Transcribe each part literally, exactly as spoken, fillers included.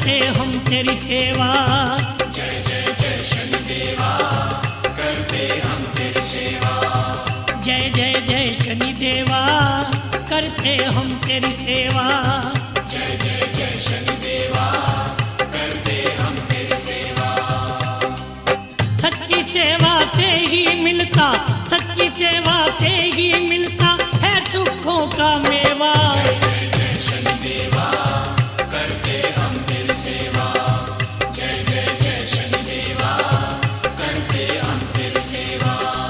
करते हम तेरी सेवा। जय जय जय शनिदेवा, करते हम तेरी सेवा। जय जय जय शनिदेवा, करते हम तेरी सेवा। जय जय जय शनिदेवा, करते हम तेरी सेवा। सच्ची सेवा से ही मिलता, सच्ची सेवा से ही मिलता है सुखों का मेवा। जय जय जय शनिदेवा, करते हम तेरी सेवा। जय जय जय शनिदेवा, करते हम तेरी सेवा।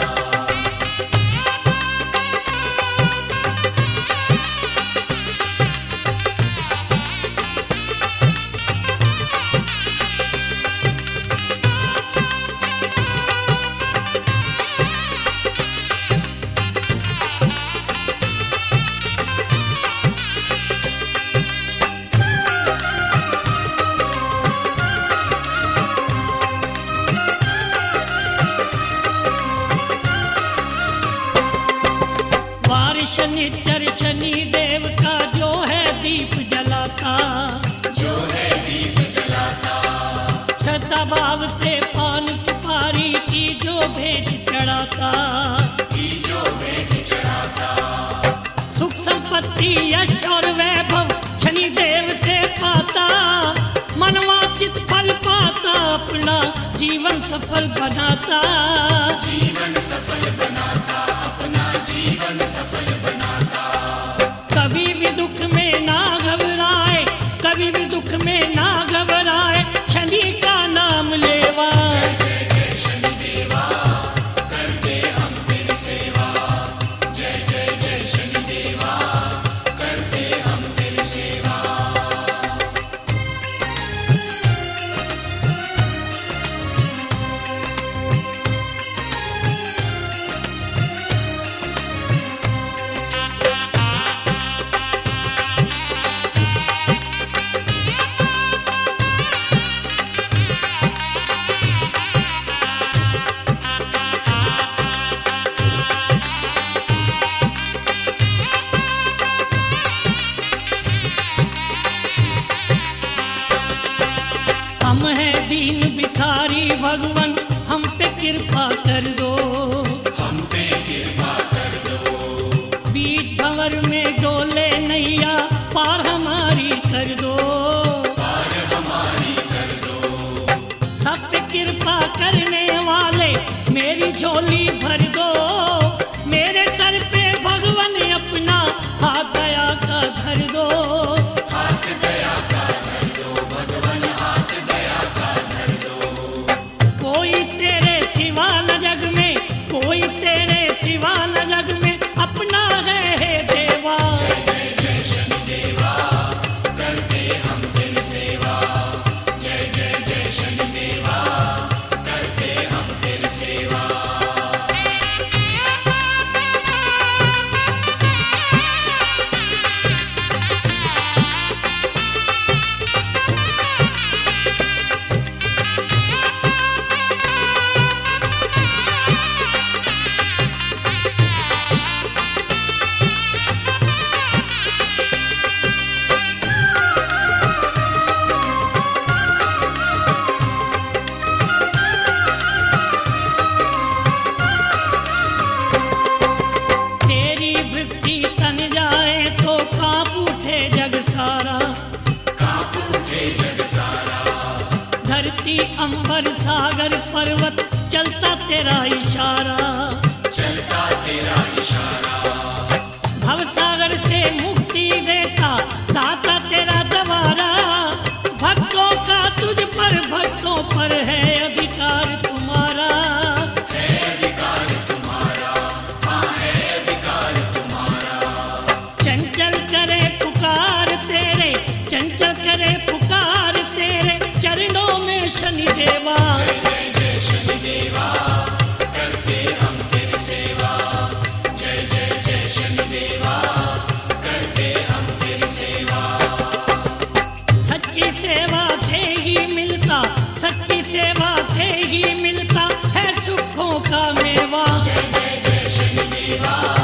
शनिचर शनि देव का जो है दीप जलाता, जो है दीप जलाता। श्रद्धा भाव से पान सुपारी की जो भेंट चढ़ाता, की जो भेंट चढ़ाता। सुख संपत्ति यश और वैभव शनि देव से पाता, मनवांछित फल पाता, अपना जीवन सफल बनाता। जीवन सफल बनाता, अपना जीवन सफल बनाता। कभी भी दुख में ना घबराए, कभी भी दुख में ना घबराए, शनि का नाम लेवा। जय जय जय शनिदेवा, करते हम तेरी सेवा। जय जय जय शनिदेवा, करते हम तेरी सेवा। हम हैं दीन भिखारी भगवन, हम पे कृपा कर दो। हम पे कृपा कर दो। बीच भंवर में डोले नैया पार हमारी कर दो। पार हमारी कर दो। सब पे कृपा करने वाले मेरी झोली भर दो। मेरे सर पे भगवन अपना हाथ दया का धर दो। हाथ दया का धर दो, भगवन हाथ दया का धर दो। कोई तेरे सिवा न जग में, कोई तेरे सिवा न जग में अपना है हे देवा। जय जय जय शनिदेवा, करते हम तेरी सेवा। जय जय जय शनिदेवा, करते हम तेरी सेवा। तेरी वृत्ति तन जाए तो कांप उठे जग सारा। कांप उठे जग सारा। धरती अंबर सागर पर्वत चलता तेरा इशारा। चलता तेरा इशारा। भव सागर से मुक्ति देता दाता तेरा दवारा। भक्तों का तुझ पर भक्तों पर है अधिकार तुम्हारा। है अधिकार तुम्हारा, हाँ है अधिकार तुम्हारा। चंचल करे पुकार तेरे, चंचल करे पुकार तेरे चरणों में शनि देवा। जय जय जय शनिदेवा, करते हम तेरी सेवा। जय जय जय शनिदेवा, करते हम तेरी सेवा। सच्ची सेवा से ही मिलता, सच्ची सेवा से ही मिलता है सुखों का मेवा। जय जय जय शनिदेवा,